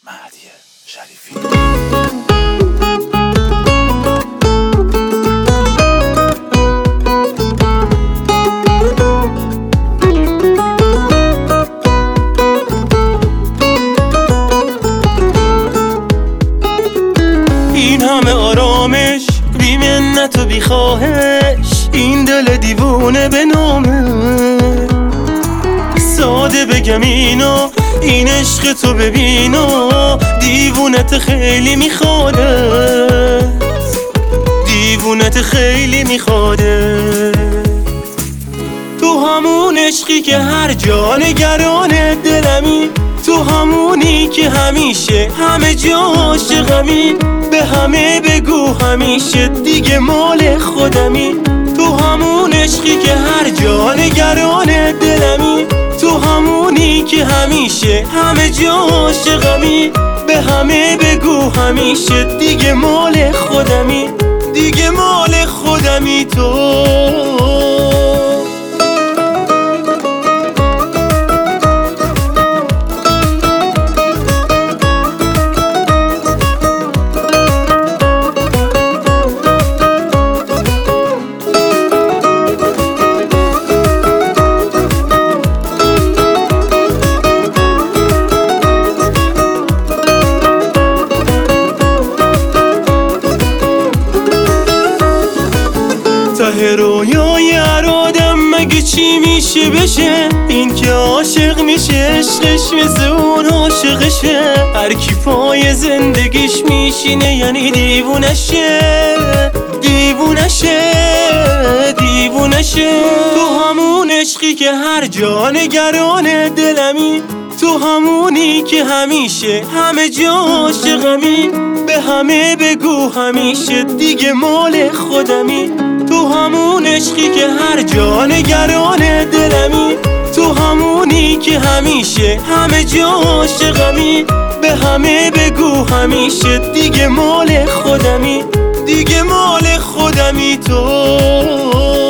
مهدی شریفی. این همه آرامش بی منت و بی خواهش، این دل دیوونه به نامه. ساده بگم اینو، این عشق تو ببینو، دیوونت خیلی میخواده، دیوونت خیلی میخواده. تو همون عشقی که هر جا نگران دلمی، تو همونی که همیشه همه جا عاشقمی، به همه بگو همیشه دیگه مال خودمی. تو همون عشقی که هر جا نگران دلمی، تو همونی که همیشه همه جا عاشقمی، به همه بگو همیشه دیگه مال خودمی، دیگه مال خودمی تو. ته رویای هر آدم مگه چی میشه بشه، این که عاشق میشه عشقش مثل اون عاشقشه. هر کی پای زندگیش میشینه یعنی دیوونشه، دیوونشه، دیوونشه. تو همون عشقی که هر جا نگران دلمی، تو همونی که همیشه همه جا عاشقمی، به همه بگو همیشه دیگه مال خودمی. تو همون عشقی که هر جا نگران دلمی، تو همونی که همیشه همه جا عاشقمی، به همه بگو همیشه دیگه مال خودمی، دیگه مال خودمی تو.